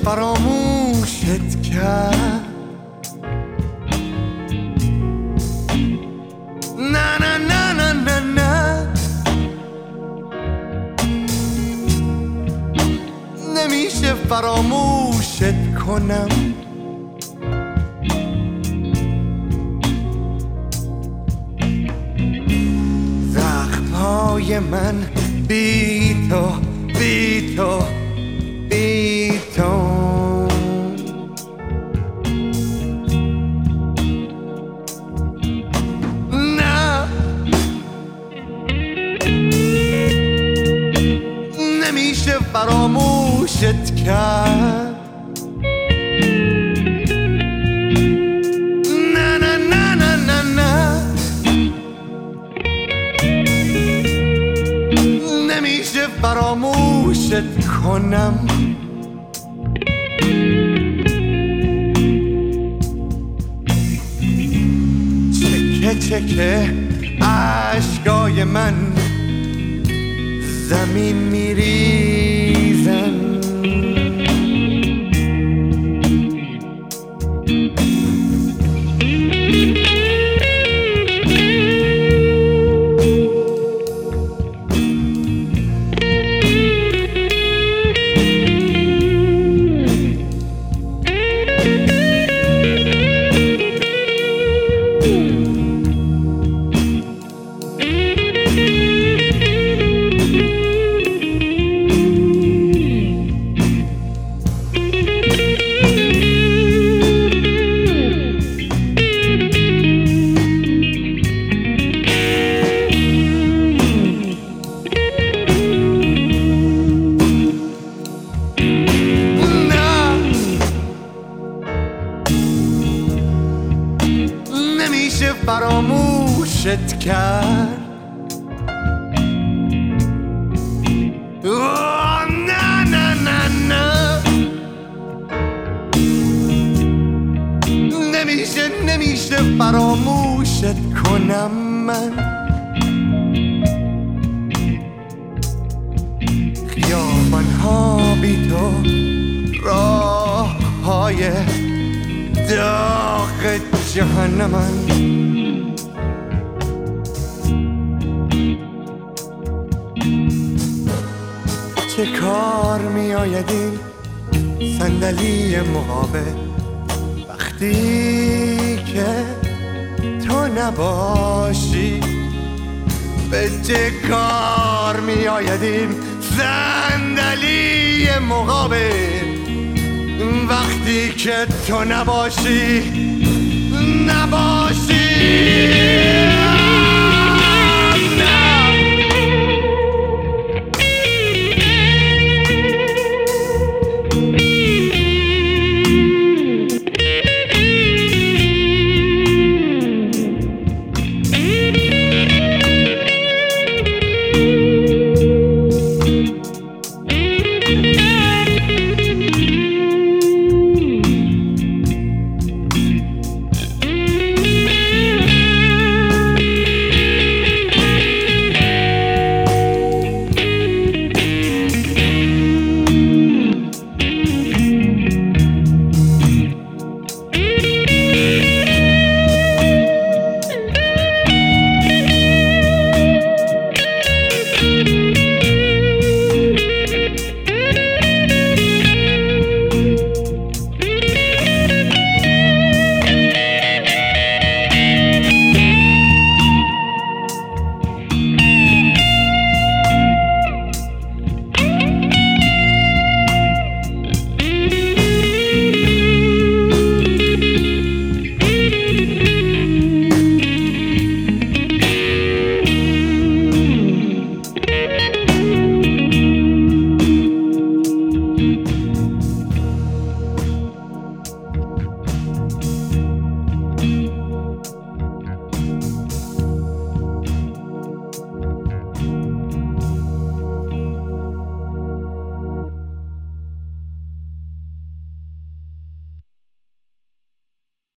فراموشت کرد. نه نه نه نه نه نه، نمیشه فراموشت کنم. زخم‌های من بی تو بی تو بی تو نه، نمیشه فراموشت کرد. نه نه نه نه نه نه، نمیشه فراموشت کنم. چکه چکه اشکای من زمین میریزن. نمیشه فراموشت کرد. نه نه نه نه، نمیشه فراموشت کنم من. خیابان‌ها بی تو، راه‌های داغ جهنمن. چه کار می آید این صندلی مقابل وقتی که تو نباشی؟ به چه کار می آید این صندلی مقابل وقتی که تو نباشی؟